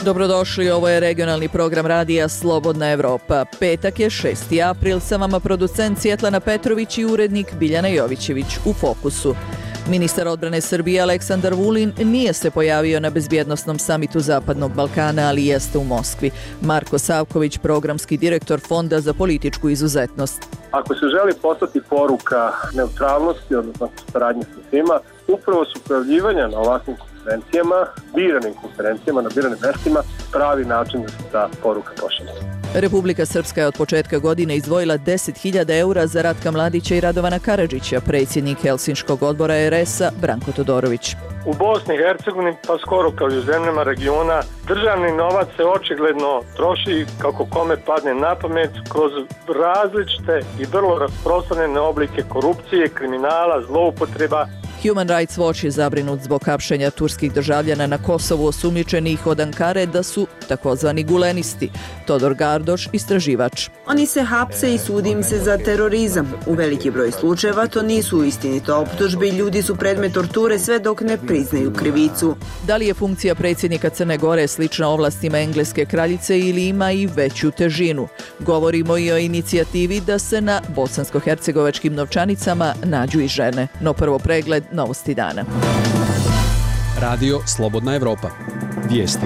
Dobrodošli, ovo je regionalni program radija Slobodna Evropa. Petak je 6. april, sa vama producent Svjetlana Petrović i urednik Biljana Jovićević u Fokusu. Ministar odbrane Srbije Aleksandar Vulin nije se pojavio na bezbjednosnom samitu Zapadnog Balkana, ali jeste u Moskvi. Marko Savković, programski direktor Fonda za političku izuzetnost. Ako se želi poslati poruka neutralnosti, odnosno saradnje sa svima, upravo su pojavljivanja na ovakvim konferencijama, biranim konferencijama, na biranim mestima, pravi način da se ta poruka pošalje. Republika Srpska je od početka godine izdvojila 10.000 eura za Ratka Mladića i Radovana Karadžića, predsjednik Helsinškog odbora RS-a Branko Todorović. U Bosni i Hercegovini, pa skoro kao i u zemljama regiona, državni novac se očigledno troši kako kome padne na pamet kroz različite i vrlo rasprostranjene oblike korupcije, kriminala, zloupotreba. Human Rights Watch je zabrinut zbog hapšenja turskih državljana na Kosovu osumnjičenih od Ankare da su takozvani gulenisti. Todor Gardoš, istraživač. Oni se hapse i sudi im se za terorizam. U veliki broj slučajeva to nisu istinite optužbe i ljudi su predmet torture sve dok ne priznaju krivicu. Da li je funkcija predsjednika Crne Gore slična ovlastima engleske kraljice ili ima i veću težinu? Govorimo i o inicijativi da se na bosansko-hercegovačkim novčanicama nađu i žene. No prvo pregled novosti dana. Radio Slobodna Evropa. Vijesti.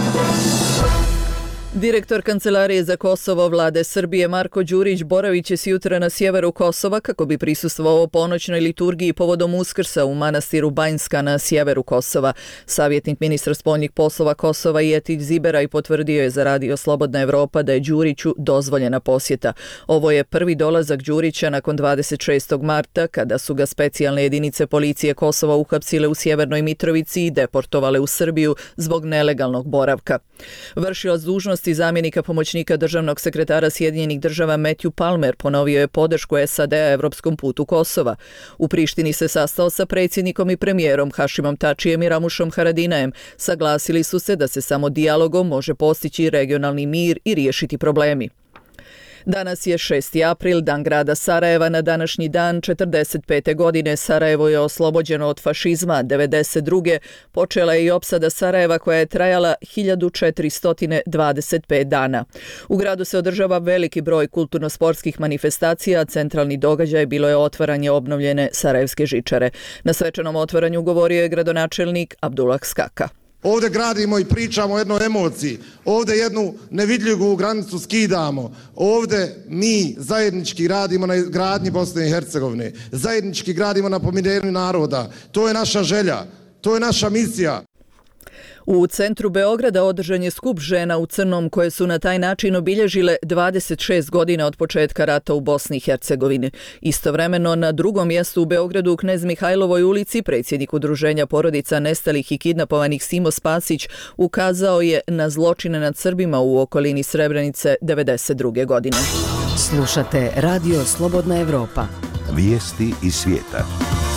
Direktor Kancelarije za Kosovo Vlade Srbije Marko Đurić boravit će jutra na sjeveru Kosova kako bi prisustvovao ponoćnoj liturgiji povodom Uskrsa u manastiru Banjska na sjeveru Kosova. Savjetnik ministra spoljnih poslova Kosova Jetić Zibera potvrdio je za Radio Slobodna Evropa da je Đuriću dozvoljena posjeta. Ovo je prvi dolazak Đurića nakon 26. marta kada su ga specijalne jedinice policije Kosova uhapsile u Sjevernoj Mitrovici i deportovale u Srbiju zbog nelegalnog boravka. Vršilac dužnosti zamjenika pomoćnika državnog sekretara Sjedinjenih država Matthew Palmer ponovio je podršku SAD-a evropskom putu Kosova. U Prištini se sastao sa predsjednikom i premijerom Hašimom Tačijem i Ramušom Haradinajem. Saglasili su se da se samo dijalogom može postići regionalni mir i riješiti problemi. Danas je 6. april, dan grada Sarajeva. Na današnji dan 45. godine Sarajevo je oslobođeno od fašizma. 92. počela je i opsada Sarajeva koja je trajala 1425 dana. U gradu se održava veliki broj kulturno-sportskih manifestacija. Centralni događaj bilo je otvaranje obnovljene Sarajevske žičare. Na svečanom otvaranju govorio je gradonačelnik Abdullah Skaka. Ovdje gradimo i pričamo o jednoj emociji, ovdje jednu nevidljivu granicu skidamo, ovdje mi zajednički radimo na gradnji Bosne i Hercegovine, zajednički gradimo na pomirenju naroda, to je naša želja, to je naša misija. U centru Beograda održan je skup žena u crnom koje su na taj način obilježile 26 godina od početka rata u Bosni i Hercegovini. Istovremeno na drugom mjestu u Beogradu u Knez Mihajlovoj ulici predsjednik udruženja porodica nestalih i kidnapovanih Simo Spasić ukazao je na zločine nad Srbima u okolini Srebrenice 92. godine. Slušate Radio Slobodna Evropa. Vijesti iz svijeta.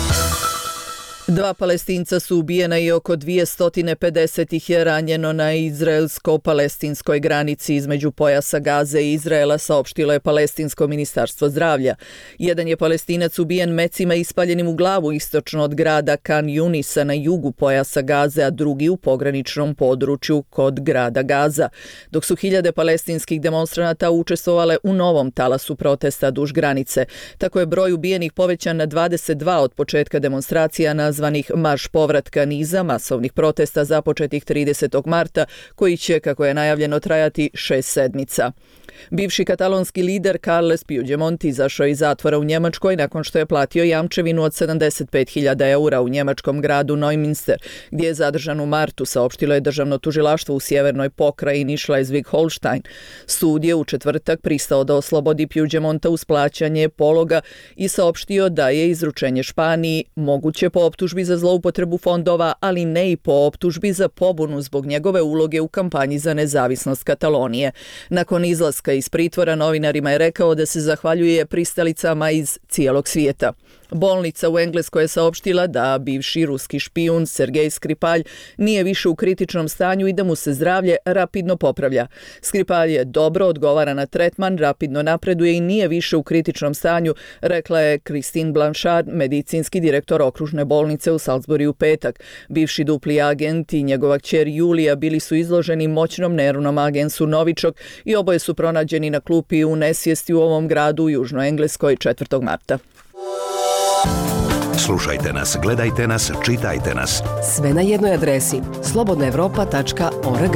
2 Palestinca su ubijena i oko 250 ih je ranjeno na izraelsko-palestinskoj granici između pojasa Gaze i Izraela, saopštilo je Palestinsko ministarstvo zdravlja. Jedan je Palestinac ubijen mecima ispaljenim u glavu istočno od grada Kan Yunisa na jugu pojasa Gaze, a drugi u pograničnom području kod grada Gaza, dok su hiljade palestinskih demonstranata učestvovale u novom talasu protesta duž granice. Tako je broj ubijenih povećan na 22 od početka demonstracija nazvanih Marš povratka niza masovnih protesta započetih 30. marta, koji će, kako je najavljeno, trajati 6 sedmica. Bivši katalonski lider Carles Puigdemont izašao iz zatvora u Njemačkoj nakon što je platio jamčevinu od 75.000 eura u njemačkom gradu Neumünster, gdje je zadržan u martu, saopštilo je državno tužilaštvo u sjevernoj pokrajini Schleswig-Holstein. Sud je u četvrtak pristao da oslobodi Puigdemonta uz plaćanje pologa i saopštio da je izručenje Španiji moguće po optužbi za zloupotrebu fondova, ali ne i po optužbi za pobunu zbog njegove uloge u kampanji za nezavisnost Katalonije. Nakon izlaska iz pritvora novinarima je rekao da se zahvaljuje pristalicama iz cijelog svijeta. Bolnica u Engleskoj je saopštila da bivši ruski špijun Sergej Skripalj nije više u kritičnom stanju i da mu se zdravlje rapidno popravlja. Skripalj je dobro, odgovara na tretman, rapidno napreduje i nije više u kritičnom stanju, rekla je Christine Blanchard, medicinski direktor okružne bolnice u Salisbury u petak. Bivši dupli agent i njegova kćer Julija bili su izloženi moćnom nervnom agensu Novičok i oboje su pronađeni na klupi u nesvijesti u ovom gradu u Južnoj Engleskoj 4. marta. Slušajte nas, gledajte nas, čitajte nas. Sve na jednoj adresi slobodnaevropa.org.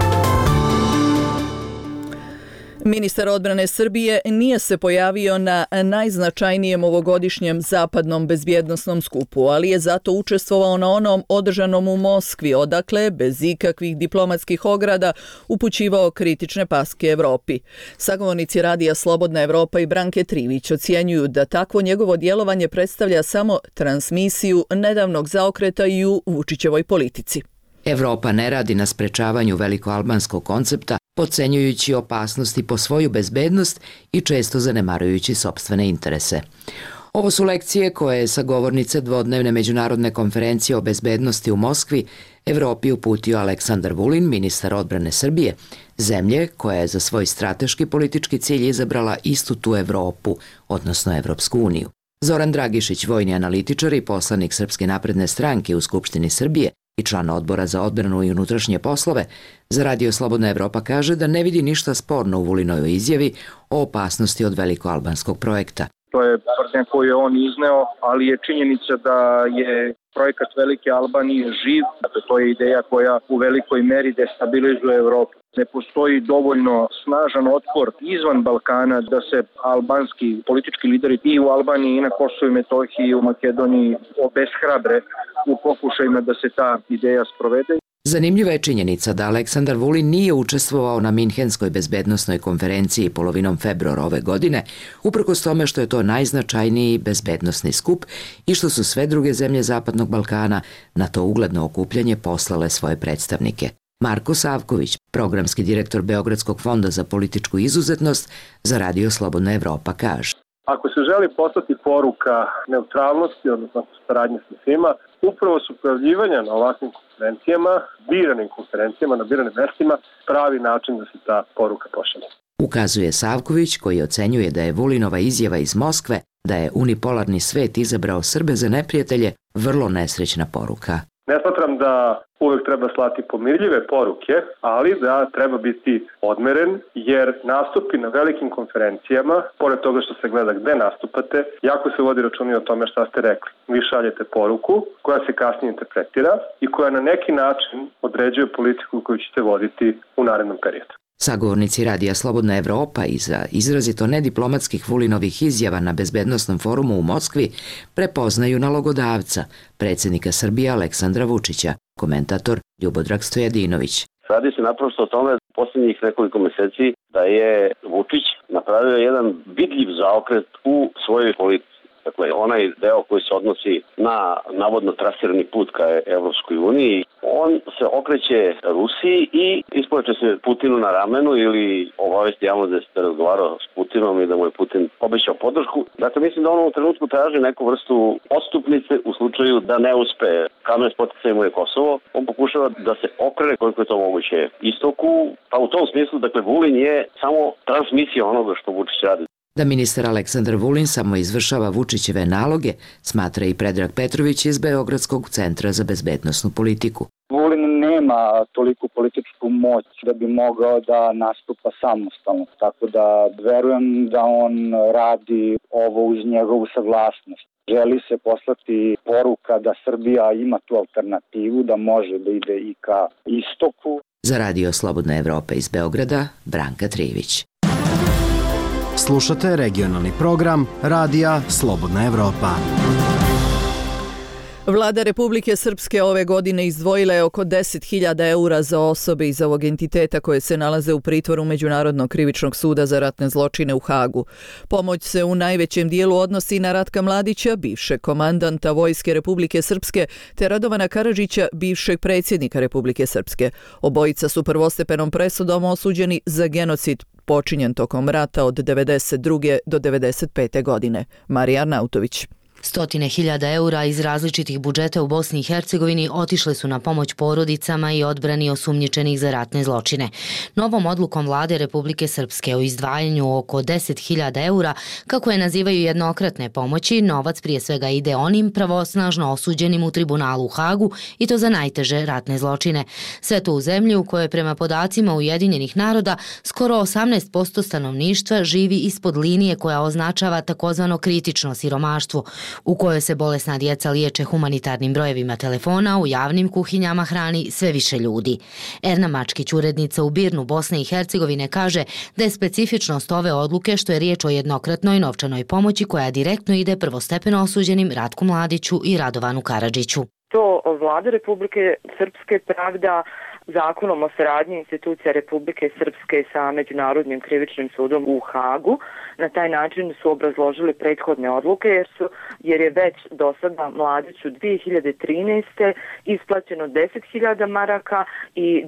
Ministar odbrane Srbije nije se pojavio na najznačajnijem ovogodišnjem zapadnom bezbjednosnom skupu, ali je zato učestvovao na onom održanom u Moskvi, odakle, bez ikakvih diplomatskih ograda, upućivao kritične paske Evropi. Sagovornici radija Slobodna Evropa i Branke Trivić ocjenjuju da takvo njegovo djelovanje predstavlja samo transmisiju nedavnog zaokreta i u Vučićevoj politici. Evropa ne radi na sprečavanju velikoalbanskog koncepta, podcenjujući opasnosti po svoju bezbednost i često zanemarujući sopstvene interese. Ovo su lekcije koje je sagovornice dvodnevne međunarodne konferencije o bezbednosti u Moskvi Evropi uputio Aleksandar Vulin, ministar odbrane Srbije, zemlje koja je za svoj strateški politički cilj izabrala istu tu Evropu, odnosno Evropsku uniju. Zoran Dragišić, vojni analitičar i poslanik Srpske napredne stranke u Skupštini Srbije i član odbora za odbranu i unutrašnje poslove, za Radio Slobodna Evropa kaže da ne vidi ništa sporno u Vulinovoj izjavi o opasnosti od velikoalbanskog projekta. To je tvrdnja koju je on izneo, ali je činjenica da je projekat Velike Albanije živ. Dakle, to je ideja koja u velikoj meri destabilizuje Evropu. Ne postoji dovoljno snažan otpor izvan Balkana da se albanski politički lideri i u Albaniji i na Kosovu i Metohiji i u Makedoniji obeshrabre u pokušajima da se ta ideja sprovede. Zanimljiva je činjenica da Aleksandar Vulin nije učestvovao na Minhenskoj bezbednosnoj konferenciji polovinom februara ove godine, uprkos tome što je to najznačajniji bezbednosni skup i što su sve druge zemlje Zapadnog Balkana na to ugledno okupljanje poslale svoje predstavnike. Marko Savković, programski direktor Beogradskog fonda za političku izuzetnost, za Radio Slobodna Evropa kaže. Ako se želi poslati poruka neutralnosti, odnosno saradnje sa svima, upravo su pojavljivanja na ovakvim konferencijama, biranim konferencijama, na biranim mestima, pravi način da se ta poruka pošalje. Ukazuje Savković, koji ocenjuje da je Vulinova izjava iz Moskve da je unipolarni svet izabrao Srbe za neprijatelje vrlo nesrećna poruka. Ne smatram da uvek treba slati pomirljive poruke, ali da treba biti odmeren, jer nastupi na velikim konferencijama, pored toga što se gleda gde nastupate, jako se vodi računa o tome šta ste rekli. Vi šaljete poruku koja se kasnije interpretira i koja na neki način određuje politiku koju ćete voditi u narednom periodu. Sagovornici Radija Slobodna Evropa iza izrazito nediplomatskih Vulinovih izjava na bezbednosnom forumu u Moskvi prepoznaju nalogodavca, predsjednika Srbije Aleksandra Vučića, komentator Ljubodrag Stojadinović. Radi se naprosto o tome posljednjih nekoliko meseci da je Vučić napravio jedan vidljiv zaokret u svojoj politici. Dakle, onaj deo koji se odnosi na navodno trasirani put ka Evropskoj uniji, on se okreće Rusiji i ispoveće se Putinu na ramenu ili obavesti javno da se razgovarao s Putinom i da mu je Putin obećao podršku. Dakle, mislim da on u trenutku traži neku vrstu odstupnice u slučaju da ne uspe. Kamen spoticaj mu je Kosovo. On pokušava da se okrene koliko je to moguće istoku. Pa u tom smislu, dakle, Vulin je samo transmisija onoga što Vučić radi. Da ministar Aleksandar Vulin samo izvršava Vučićeve naloge, smatra i Predrag Petrović iz Beogradskog centra za bezbednosnu politiku. Vulin nema toliku političku moć da bi mogao da nastupa samostalno, tako da verujem da on radi ovo uz njegovu saglasnost. Želi se poslati poruka da Srbija ima tu alternativu, da može da ide i ka istoku. Za Radio Slobodna Evropa iz Beograda, Branka Trivić. Slušate regionalni program Radija Slobodna Evropa. Vlada Republike Srpske ove godine izdvojila je oko 10.000 eura za osobe iz ovog entiteta koje se nalaze u pritvoru Međunarodnog krivičnog suda za ratne zločine u Hagu. Pomoć se u najvećem dijelu odnosi na Ratka Mladića, bivšeg komandanta Vojske Republike Srpske, te Radovana Karadžića, bivšeg predsjednika Republike Srpske. Obojica su prvostepenom presudom osuđeni za genocid počinjen tokom rata od 1992. do 1995. godine. Marija Arnautović. Stotine hiljada eura iz različitih budžeta u Bosni i Hercegovini otišle su na pomoć porodicama i odbrani osumnjičenih za ratne zločine. Novom odlukom vlade Republike Srpske o izdvajanju oko 10.000 eura, kako je nazivaju jednokratne pomoći, novac prije svega ide onim pravosnažno osuđenim u tribunalu u Hagu i to za najteže ratne zločine. Sve to u zemlji u kojoj prema podacima Ujedinjenih naroda skoro 18% stanovništva živi ispod linije koja označava takozvano kritično siromaštvo, u kojoj se bolesna djeca liječe humanitarnim brojevima telefona, u javnim kuhinjama hrani sve više ljudi. Erna Mačkić, urednica u BIRN-u Bosne i Hercegovine, kaže da je specifičnost ove odluke što je riječ o jednokratnoj novčanoj pomoći koja direktno ide prvostepeno osuđenim Ratku Mladiću i Radovanu Karadžiću. To vlada Republike Srpske pravda zakonom o saradnji institucija Republike Srpske sa Međunarodnim krivičnim sudom u Hagu. Na taj način su obrazložili prethodne odluke jer je već do sada Mladiću 2013. isplaćeno 10.000 maraka i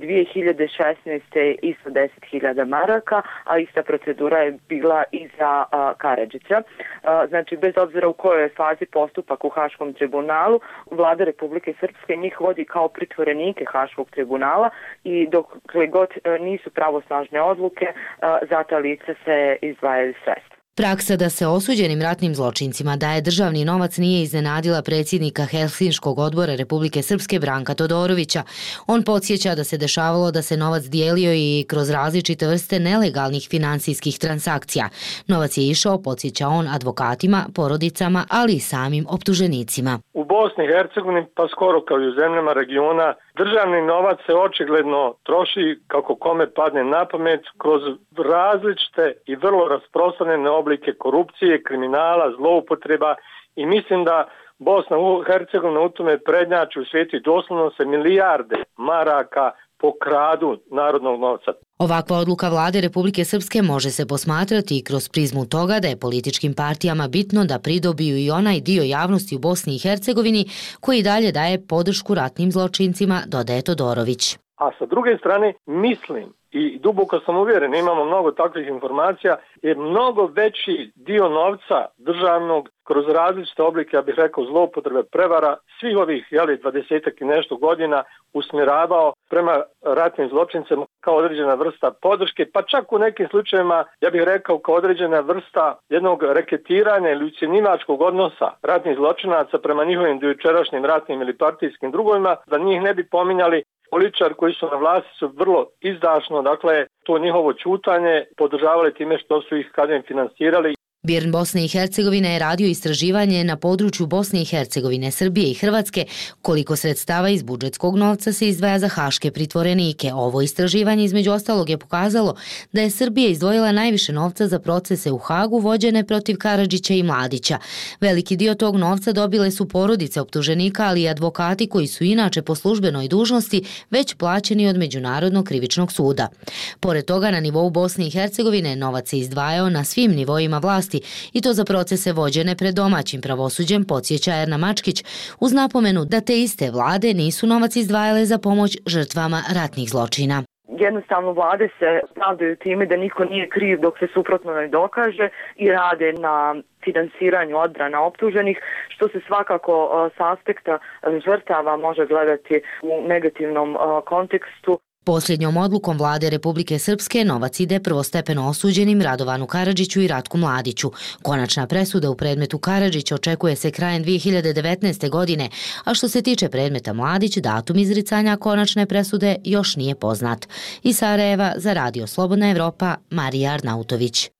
2016. isto 10.000 maraka, a ista procedura je bila i za Karadžića. Znači, bez obzira u kojoj je fazi postupak u Haškom tribunalu, vlada Republike Srpske njih vodi kao pritvorenike Haškog tribunala i dokle god nisu pravosnažne odluke, za ta lica se izdvajaju sredstva. Praksa da se osuđenim ratnim zločincima daje državni novac nije iznenadila predsjednika Helsinškog odbora Republike Srpske Branka Todorovića. On podsjeća da se dešavalo da se novac dijelio i kroz različite vrste nelegalnih finansijskih transakcija. Novac je išao, podsjeća on, advokatima, porodicama, ali i samim optuženicima. U Bosni i Hercegovini, pa skoro kao i u zemljama regiona, državni novac se očigledno troši kako kome padne na pamet kroz različite i vrlo rasprostranjene oblike korupcije, kriminala, zloupotreba i mislim da Bosna i Hercegovina u tome prednjači u svijetu i doslovno se milijarde maraka pokradu narodnog novca. Ovakva odluka vlade Republike Srpske može se posmatrati i kroz prizmu toga da je političkim partijama bitno da pridobiju i onaj dio javnosti u Bosni i Hercegovini koji dalje daje podršku ratnim zločincima, dodaje Todorović. A sa druge strane, mislim i duboko sam uvjeren, imamo mnogo takvih informacija, je mnogo veći dio novca državnog kroz različite oblike, ja bih rekao, zloupotrebe, prevara, svih ovih 20 i nešto godina usmjeravao prema ratnim zločincima kao određena vrsta podrške, pa čak u nekim slučajevima, ja bih rekao, kao određena vrsta jednog reketiranja ili ucjenjivačkog odnosa ratnih zločinaca prema njihovim dojučerašnjim ratnim ili partijskim drugovima, da njih ne bi pominjali. Političari koji su na vlasti su vrlo izdašno, dakle, to njihovo ćutanje podržavali time što su ih kadem finansirali. BIRN Bosne i Hercegovine je radio istraživanje na području Bosne i Hercegovine, Srbije i Hrvatske koliko sredstava iz budžetskog novca se izdvaja za haške pritvorenike. Ovo istraživanje između ostalog je pokazalo da je Srbija izdvojila najviše novca za procese u Hagu vođene protiv Karadžića i Mladića. Veliki dio tog novca dobile su porodice optuženika, ali i advokati koji su inače po službenoj dužnosti već plaćeni od Međunarodnog krivičnog suda. Pored toga, na nivou Bosne i Hercegovine novac se izdvajao na svim nivoima vlasti i to za procese vođene pred domaćim pravosuđem, podsjeća Erna Mačkić, uz napomenu da te iste vlade nisu novac izdvajale za pomoć žrtvama ratnih zločina. Jednostavno vlade se pravdaju time da niko nije kriv dok se suprotno ne dokaže i rade na finansiranju odbrana optuženih, što se svakako s aspekta žrtava može gledati u negativnom kontekstu. Posljednjom odlukom vlade Republike Srpske novac ide prvostepeno osuđenim Radovanu Karadžiću i Ratku Mladiću. Konačna presuda u predmetu Karadžić očekuje se krajem 2019. godine, a što se tiče predmeta Mladić, datum izricanja konačne presude još nije poznat. Iz Sarajeva za Radio Slobodna Evropa, Marija Arnautović.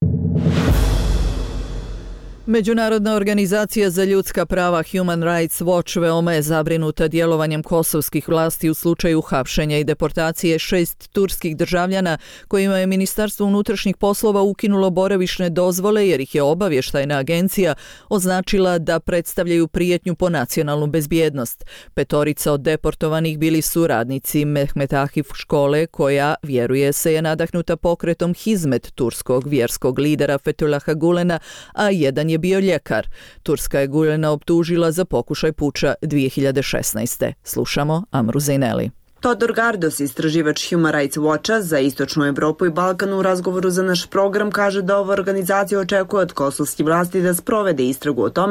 Međunarodna organizacija za ljudska prava Human Rights Watch veoma je zabrinuta djelovanjem kosovskih vlasti u slučaju hapšenja i deportacije 6 turskih državljana kojima je Ministarstvo unutrašnjih poslova ukinulo boravišne dozvole jer ih je obavještajna agencija označila da predstavljaju prijetnju po nacionalnu bezbjednost. 5 od deportovanih bili su radnici Mehmet Akif škole koja, vjeruje se, je nadahnuta pokretom Hizmet turskog vjerskog lidera Fethullaha Gulena, a jedan je bio ljekar. Turska je Gulena optužila za pokušaj puča 2016. Slušamo Amru Zejneli. Todor Gardos, istraživač Human Rights Watcha za Istočnu Evropu i Balkan, u razgovoru za naš program kaže da ova organizacija očekuje od kosovskih vlasti da sprovede istragu o tome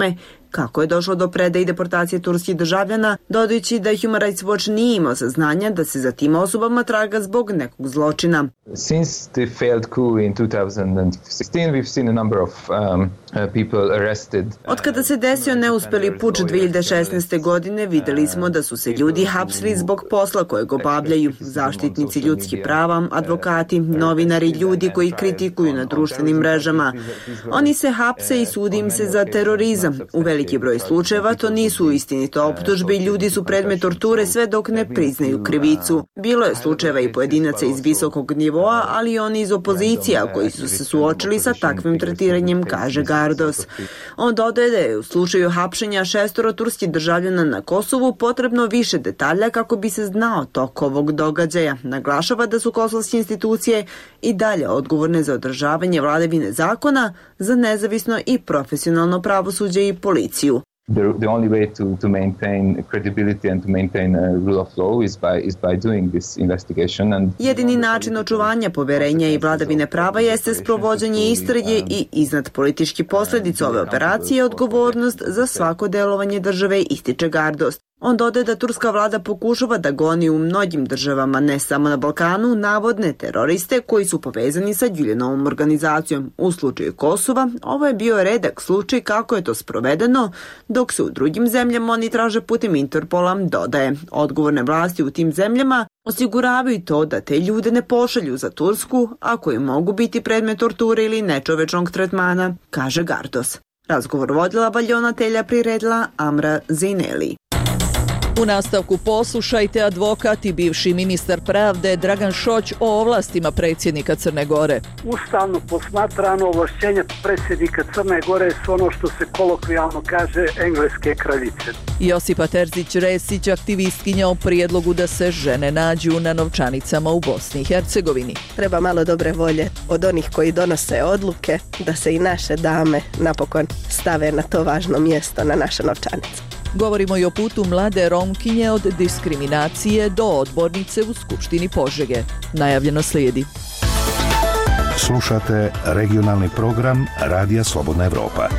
kako je došlo do predaje i deportacije turskih državljana, dodajući da Human Rights Watch nije imao saznanja da se za tim osobama traga zbog nekog zločina. Since the failed coup in 2016, we've seen a number of people arrested. Od kada se desio neuspeli puč 2016. godine, videli smo da su se ljudi hapsili zbog posla kojeg obavljaju. Zaštitnici ljudskih prava, advokati, novinari, ljudi koji kritikuju na društvenim mrežama. Oni se hapse i sudi im se za terorizam. U veliki broj slučajeva to nisu istinite optužbe i ljudi su predmet torture sve dok ne priznaju krivicu. Bilo je slučajeva i pojedinaca iz visokog nivoa, ali i oni iz opozicija koji su se suočili sa takvim tretiranjem, kaže Gardos. On dodaje da je u slučaju hapšenja 6 turskih državljana na Kosovu potrebno više detalja kako bi se znao tok ovog događaja. Naglašava da su kosovske institucije i dalje odgovorne za održavanje vladavine zakona, za nezavisno i profesionalno pravosuđe i policiju. The only way to maintain credibility and to maintain a rule of law is by doing this investigation. And jedini način očuvanja poverenja i vladavine prava jeste sprovođenje istrage i iznad politički posljedica ove operacije odgovornost za svako delovanje države, ističe Gardos. On dodaje da turska vlada pokušava da goni u mnogim državama, ne samo na Balkanu, navodne teroriste koji su povezani sa Güljanovom organizacijom. U slučaju Kosova, ovo je bio redak slučaj kako je to sprovedeno, dok se u drugim zemljama oni traže putem Interpola, dodaje. Odgovorne vlasti u tim zemljama osiguravaju to da te ljude ne pošalju za Tursku, ako im mogu biti predmet torture ili nečovečnog tretmana, kaže Gardos. Razgovor vodila valjonatelja priredila Amra Zejneli. U nastavku poslušajte advokat i bivši ministar pravde Dragan Šoć o ovlastima predsjednika Crne Gore. Ustavno posmatrano ovlašćenja predsjednika Crne Gore su ono što se kolokvijalno kaže engleske kraljice. Josipa Terzić-Resić, aktivistkinja o prijedlogu da se žene nađu na novčanicama u Bosni i Hercegovini. Treba malo dobre volje od onih koji donose odluke da se i naše dame napokon stave na to važno mjesto na naše novčanice. Govorimo i o putu mlade Romkinje od diskriminacije do odbornice u Skupštini Požege. Najavljeno slijedi. Slušate regionalni program Radija Slobodna Evropa.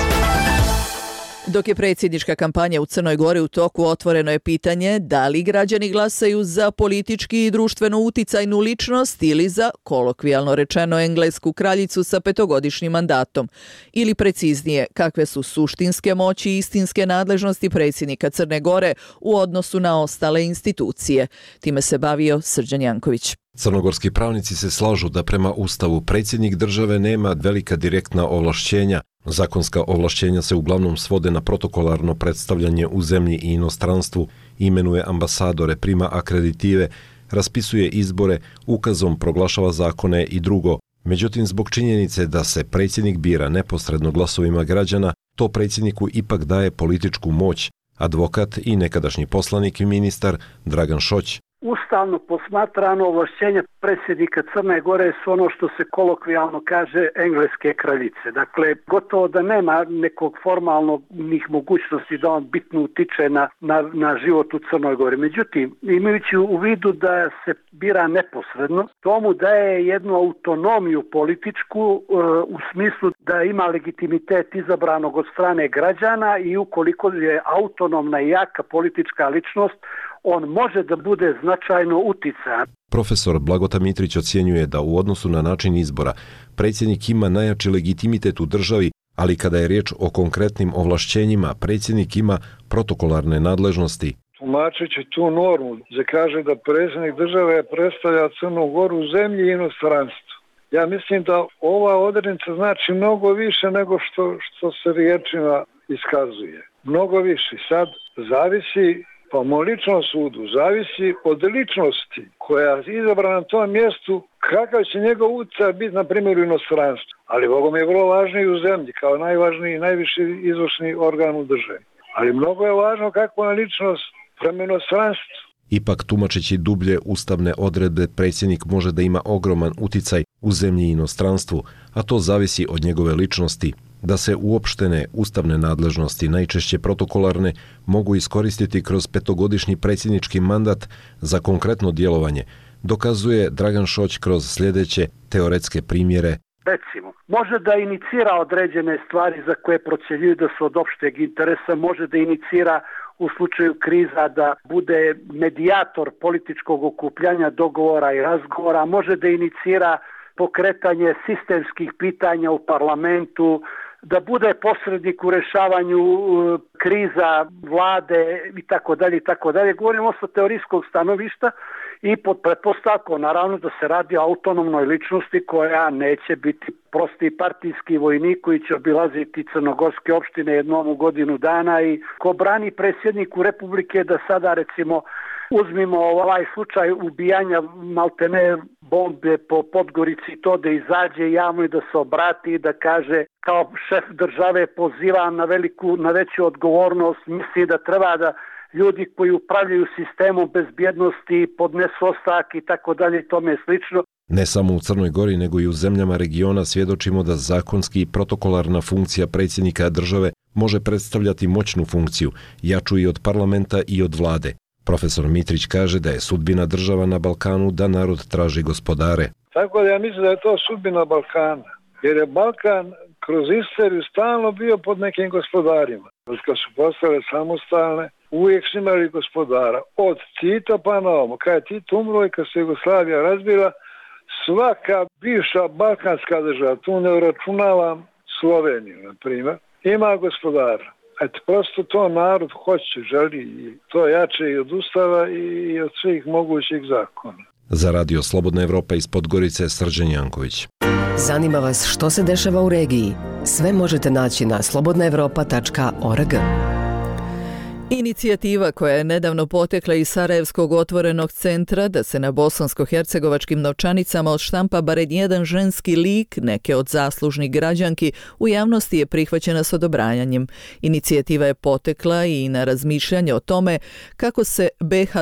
Dok je predsjednička kampanja u Crnoj Gori u toku, otvoreno je pitanje da li građani glasaju za politički i društveno uticajnu ličnost ili za, kolokvijalno rečeno, englesku kraljicu sa 5-godišnjim mandatom. Ili preciznije, kakve su suštinske moći i istinske nadležnosti predsjednika Crne Gore u odnosu na ostale institucije. Time se bavio Srđan Janković. Crnogorski pravnici se slažu da prema Ustavu predsjednik države nema velika direktna ovlašćenja. Zakonska ovlašćenja se uglavnom svode na protokolarno predstavljanje u zemlji i inostranstvu, imenuje ambasadore, prima akreditive, raspisuje izbore, ukazom proglašava zakone i drugo. Međutim, zbog činjenice da se predsjednik bira neposredno glasovima građana, to predsjedniku ipak daje političku moć. Advokat i nekadašnji poslanik i ministar Dragan Šoć. Ustavno posmatrano ovlašćenja predsjednika Crne Gore su ono što se kolokvijalno kaže engleske kraljice. Dakle, gotovo da nema nekog formalnih mogućnosti da on bitno utiče na život u Crnoj Gori. Međutim, imajući u vidu da se bira neposredno, tomu daje jednu autonomiju političku u smislu da ima legitimitet izabranog od strane građana i ukoliko je autonomna i jaka politička ličnost, on može da bude značajno uticajan. Profesor Blagota Mitrić ocjenjuje da u odnosu na način izbora predsjednik ima najjači legitimitet u državi, ali kada je riječ o konkretnim ovlašćenjima, predsjednik ima protokolarne nadležnosti. Tumačeći tu normu, se kaže da predsjednik države predstavlja Crnu Goru u zemlji i inostranstvu. Ja mislim da ova odrednica znači mnogo više nego što se riječima iskazuje. Mnogo više. Sad zavisi po mom ličnom sudu, zavisi od ličnosti koja je izabrana na tom mjestu, kakav će njegov utjecaj biti, na primjer, u inostranstvu. Ali Bogom je vrlo važno i u zemlji, kao najvažniji i najviši izvršni organ u državi. Ali mnogo je važno kakva je ličnost prema inostranstvu. Ipak, tumačeći dublje ustavne odredbe, predsjednik može da ima ogroman uticaj u zemlji i inostranstvu, a to zavisi od njegove ličnosti. Da se uopštene ustavne nadležnosti, najčešće protokolarne, mogu iskoristiti kroz 5-godišnji predsjednički mandat za konkretno djelovanje, dokazuje Dragan Šoć kroz sljedeće teoretske primjere. recimo, može da inicira određene stvari za koje procjenjuju da su od opšteg interesa, može da inicira u slučaju kriza da bude medijator političkog okupljanja, dogovora i razgovora, može da inicira pokretanje sistemskih pitanja u parlamentu, da bude posrednik u rešavanju kriza vlade i tako dalje. Govorimo sa teorijskog stanovišta i pod pretpostavkom naravno da se radi o autonomnoj ličnosti koja neće biti prosti partijski vojnik koji će obilaziti crnogorske opštine jednom u godinu dana i ko brani predsjedniku Republike da sada recimo uzmimo ovaj slučaj ubijanja maltene bombe po Podgorici, to da izađe javno i da se obrati i da kaže kao šef države pozivam na veću odgovornost, misli da treba da ljudi koji upravljaju sistemom bezbjednosti podnesu ostavku i tako dalje i tome slično. Ne samo u Crnoj Gori, nego i u zemljama regiona svjedočimo da zakonski i protokolarna funkcija predsjednika države može predstavljati moćnu funkciju, jaču i od parlamenta i od vlade. Profesor Mitrić kaže da je sudbina država na Balkanu da narod traži gospodare. Tako da ja mislim da je to sudbina Balkana, jer je Balkan kroz istoriju stalno bio pod nekim gospodarima. Kad su postale samostalne, uvijek su imali gospodara. Od Tita pa na ovo. Kad je Tito umro i kad se Jugoslavija razbila, svaka bivša balkanska država, tu ne uračunavam Sloveniju, na primjer, ima gospodara. Eto, prosto to narod hoće, želi i to jače i od Ustava i od svih mogućih zakona. Za Radio Slobodna Evropa iz Podgorice, Srđan Janković. Zanima vas što se dešava u regiji? Sve možete naći na slobodnaevropa.org. Inicijativa koja je nedavno potekla iz Sarajevskog otvorenog centra da se na bosansko-hercegovačkim novčanicama odštampa barem jedan ženski lik neke od zaslužnih građanki u javnosti je prihvaćena s odobranjem. Inicijativa je potekla i na razmišljanje o tome kako se BiH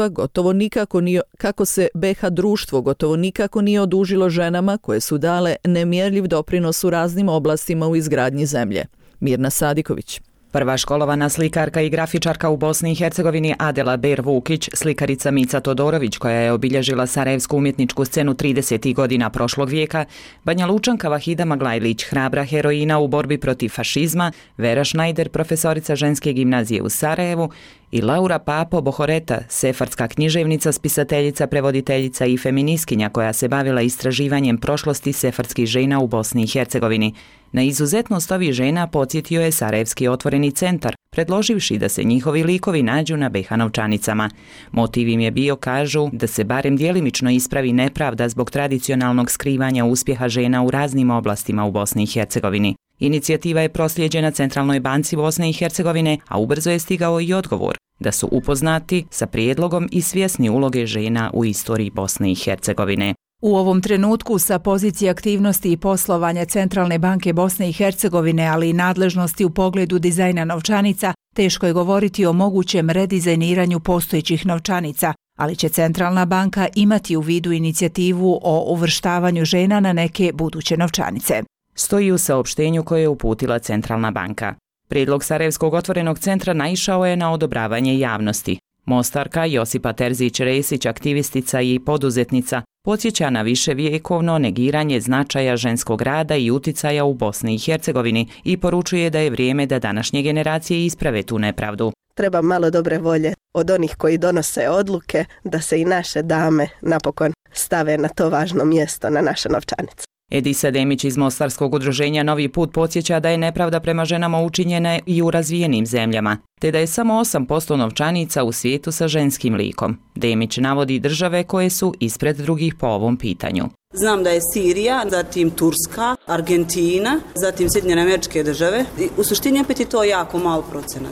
društvo gotovo nikako nije odužilo ženama koje su dale nemjerljiv doprinos u raznim oblastima u izgradnji zemlje. Mirna Sadiković. Prva školovana slikarka i grafičarka u Bosni i Hercegovini Adela Ber Vukić, slikarica Mica Todorović koja je obilježila sarajevsku umjetničku scenu 30. godina prošlog vijeka, Banja Lučanka Vahida Maglajlić, hrabra heroina u borbi protiv fašizma, Vera Šnajder, profesorica ženske gimnazije u Sarajevu i Laura Papo Bohoreta, sefardska književnica, spisateljica, prevoditeljica i feministkinja koja se bavila istraživanjem prošlosti sefardskih žena u Bosni i Hercegovini. Na izuzetnost ovih žena podsjetio je Sarajevski otvoreni centar, predloživši da se njihovi likovi nađu na BiH novčanicama. Motiv im je bio, kažu, da se barem djelimično ispravi nepravda zbog tradicionalnog skrivanja uspjeha žena u raznim oblastima u Bosni i Hercegovini. Inicijativa je proslijeđena Centralnoj banci Bosne i Hercegovine, a ubrzo je stigao i odgovor da su upoznati sa prijedlogom i svjesni uloge žena u istoriji Bosne i Hercegovine. U ovom trenutku sa pozicije aktivnosti i poslovanja Centralne banke Bosne i Hercegovine, ali i nadležnosti u pogledu dizajna novčanica, teško je govoriti o mogućem redizajniranju postojećih novčanica, ali će Centralna banka imati u vidu inicijativu o uvrštavanju žena na neke buduće novčanice. Stoji u saopštenju koje je uputila Centralna banka. Prijedlog Sarajevskog otvorenog centra naišao je na odobravanje javnosti. Mostarka Josipa Terzić-Resić, aktivistica i poduzetnica, podsjeća na viševjekovno negiranje značaja ženskog rada i uticaja u Bosni i Hercegovini i poručuje da je vrijeme da današnje generacije isprave tu nepravdu. Treba malo dobre volje od onih koji donose odluke da se i naše dame napokon stave na to važno mjesto na naše novčanice. Edisa Demić iz Mostarskog udruženja Novi put podsjeća da je nepravda prema ženama učinjena i u razvijenim zemljama, te da je samo 8% novčanica u svijetu sa ženskim likom. Demić navodi države koje su ispred drugih po ovom pitanju. Znam da je Sirija, zatim Turska, Argentina, zatim Sjedinjene Američke Države. U suštini opet je to jako malo procenat.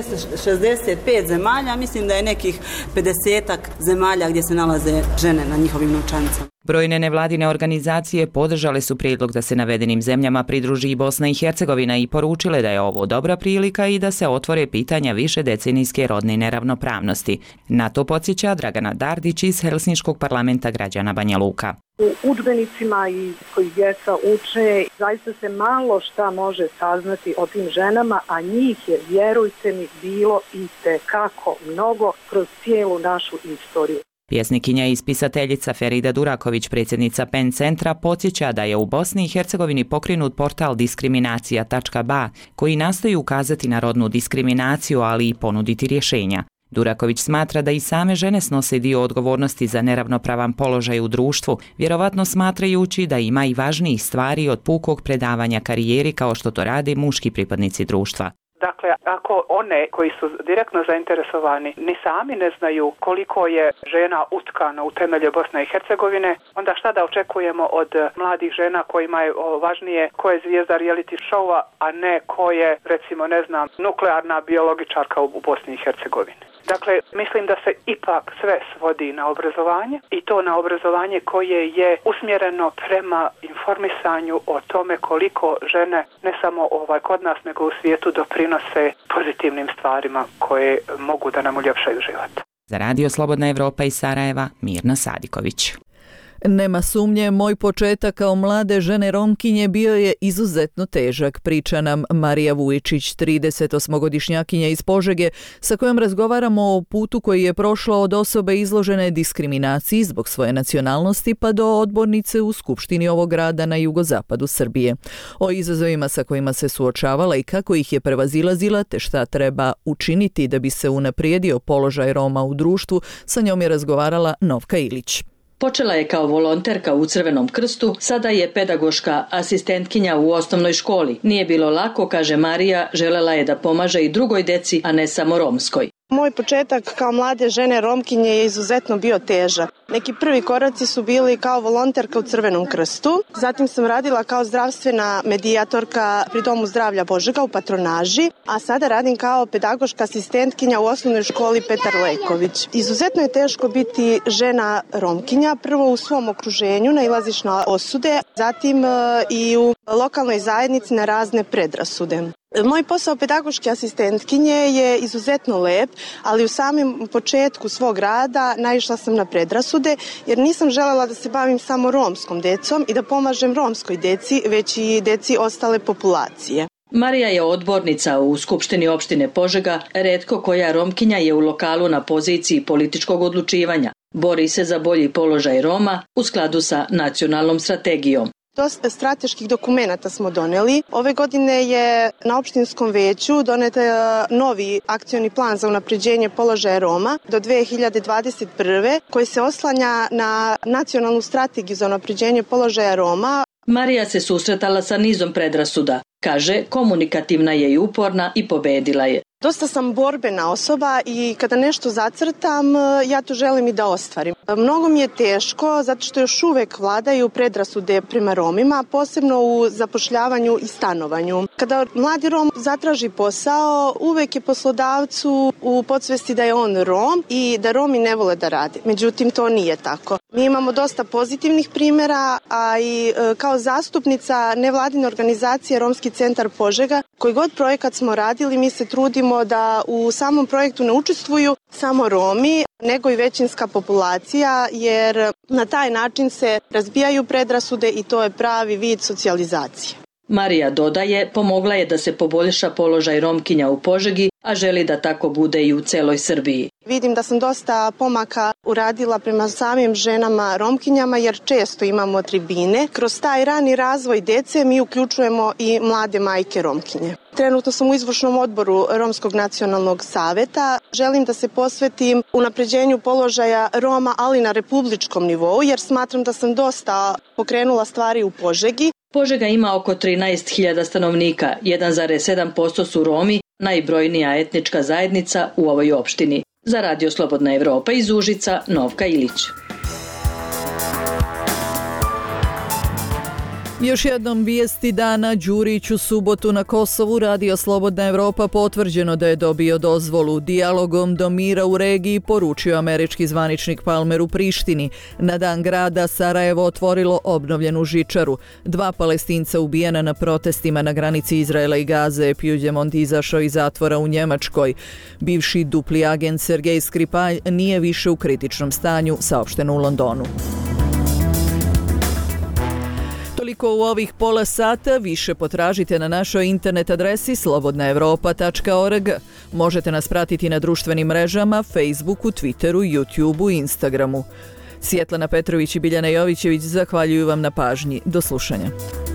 265 zemalja, mislim da je nekih 50-ak zemalja gdje se nalaze žene na njihovim novčanicama. Brojne nevladine organizacije podržale su prijedlog da se navedenim zemljama pridruži i Bosna i Hercegovina i poručile da je ovo dobra prilika i da se otvore pitanja više decenijske rodne neravnopravnosti. Na to podsjeća Dragana Dardić iz Helsinškog parlamenta građana Banja Luka. U udžbenicima i koji djeca uče, zaista se malo šta može saznati o tim ženama, a njih je, vjerujte mi, bilo itekako mnogo kroz cijelu našu istoriju. Pjesnikinja i spisateljica Ferida Duraković, predsjednica PEN centra, podsjeća da je u Bosni i Hercegovini pokrenut portal diskriminacija.ba koji nastoji ukazati na rodnu diskriminaciju, ali i ponuditi rješenja. Duraković smatra da i same žene snose dio odgovornosti za neravnopravan položaj u društvu, vjerovatno smatrajući da ima i važnijih stvari od pukog predavanja karijeri kao što to rade muški pripadnici društva. Dakle, ako one koji su direktno zainteresovani ni sami ne znaju koliko je žena utkano u temelje Bosne i Hercegovine, onda šta da očekujemo od mladih žena kojima je važnije ko je zvijezda reality showa, a ne ko je, recimo, ne znam, nuklearna biologičarka u Bosni i Hercegovini. Dakle, mislim da se ipak sve svodi na obrazovanje i to na obrazovanje koje je usmjereno prema informisanju o tome koliko žene, ne samo kod nas, nego u svijetu doprinose pozitivnim stvarima koje mogu da nam uljepšaju život. Za Radio Slobodna Evropa iz Sarajeva, Mirna Sadiković. Nema sumnje, moj početak kao mlade žene Romkinje bio je izuzetno težak, priča nam Marija Vujičić, 38-godišnjakinja iz Požege, sa kojom razgovaramo o putu koji je prošla od osobe izložene diskriminaciji zbog svoje nacionalnosti pa do odbornice u Skupštini ovog grada na jugozapadu Srbije. O izazovima sa kojima se suočavala i kako ih je prevazilazila te šta treba učiniti da bi se unaprijedio položaj Roma u društvu, sa njom je razgovarala Novka Ilić. Počela je kao volonterka u Crvenom krstu, sada je pedagoška asistentkinja u osnovnoj školi. Nije bilo lako, kaže Marija, želela je da pomaže i drugoj deci, a ne samo romskoj. Moj početak kao mlade žene Romkinje je izuzetno bio težak. Neki prvi koraci su bili kao volonterka u Crvenom krstu, zatim sam radila kao zdravstvena medijatorka pri Domu zdravlja Požega u patronaži, a sada radim kao pedagoška asistentkinja u osnovnoj školi Petar Leković. Izuzetno je teško biti žena Romkinja, prvo u svom okruženju nailaziš na osude, zatim i u lokalnoj zajednici na razne predrasude. Moj posao pedagoške asistentkinje je izuzetno lep, ali u samom početku svog rada naišla sam na predrasude jer nisam želela da se bavim samo romskom decom i da pomažem romskoj deci, već i deci ostale populacije. Marija je odbornica u Skupštini opštine Požega, retko koja Romkinja je u lokalu na poziciji političkog odlučivanja. Bori se za bolji položaj Roma u skladu sa nacionalnom strategijom. Dosta strateških dokumenata smo doneli. Ove godine je na opštinskom veću donet novi akcioni plan za unapređenje položaja Roma do 2021. koji se oslanja na nacionalnu strategiju za unapređenje položaja Roma. Marija se susretala sa nizom predrasuda. Kaže, komunikativna je i uporna i pobedila je. Dosta sam borbena osoba i kada nešto zacrtam, ja to želim i da ostvarim. Mnogo mi je teško zato što još uvek vladaju predrasude prema Romima, posebno u zapošljavanju i stanovanju. Kada mladi Rom zatraži posao, uvek je poslodavcu u podsvesti da je on Rom i da Romi ne vole da rade. Međutim, to nije tako. Mi imamo dosta pozitivnih primjera, a i kao zastupnica nevladine organizacije Romski centar Požega, koji god projekat smo radili, mi se trudimo da u samom projektu ne učestvuju samo Romi, nego i većinska populacija, jer na taj način se razbijaju predrasude i to je pravi vid socijalizacije. Marija dodaje, pomogla je da se poboljša položaj Romkinja u Požegi, a želi da tako bude i u celoj Srbiji. Vidim da sam dosta pomaka uradila prema samim ženama Romkinjama jer često imamo tribine. Kroz taj rani razvoj dece mi uključujemo i mlade majke Romkinje. Trenutno sam u izvršnom odboru Romskog nacionalnog saveta. Želim da se posvetim unapređenju položaja Roma, ali na republičkom nivou, jer smatram da sam dosta pokrenula stvari u Požegi. Požega ima oko 13.000 stanovnika, 1,7% su Romi, najbrojnija etnička zajednica u ovoj opštini. Za Radio Slobodna Evropa iz Užica, Novka Ilić. Još jednom vijesti dana. Đurić u subotu na Kosovu. Radio Slobodna Evropa potvrđeno da je dobio dozvolu. Dijalogom do mira u regiji, poručio američki zvaničnik Palmer u Prištini. Na dan grada Sarajevo otvorilo obnovljenu žičaru. 2 Palestinca ubijena na protestima na granici Izraela i Gaze. Puigdemont izašao iz zatvora u Njemačkoj. Bivši dupli agent Sergej Skripalj nije više u kritičnom stanju, saopšteno u Londonu. toliko u ovih pola sata, više potražite na našoj internet adresi slobodnaevropa.org. Možete nas pratiti na društvenim mrežama, Facebooku, Twitteru, YouTubeu i Instagramu. Svjetlana Petrović i Biljana Jovićević zahvaljuju vam na pažnji. Do slušanja.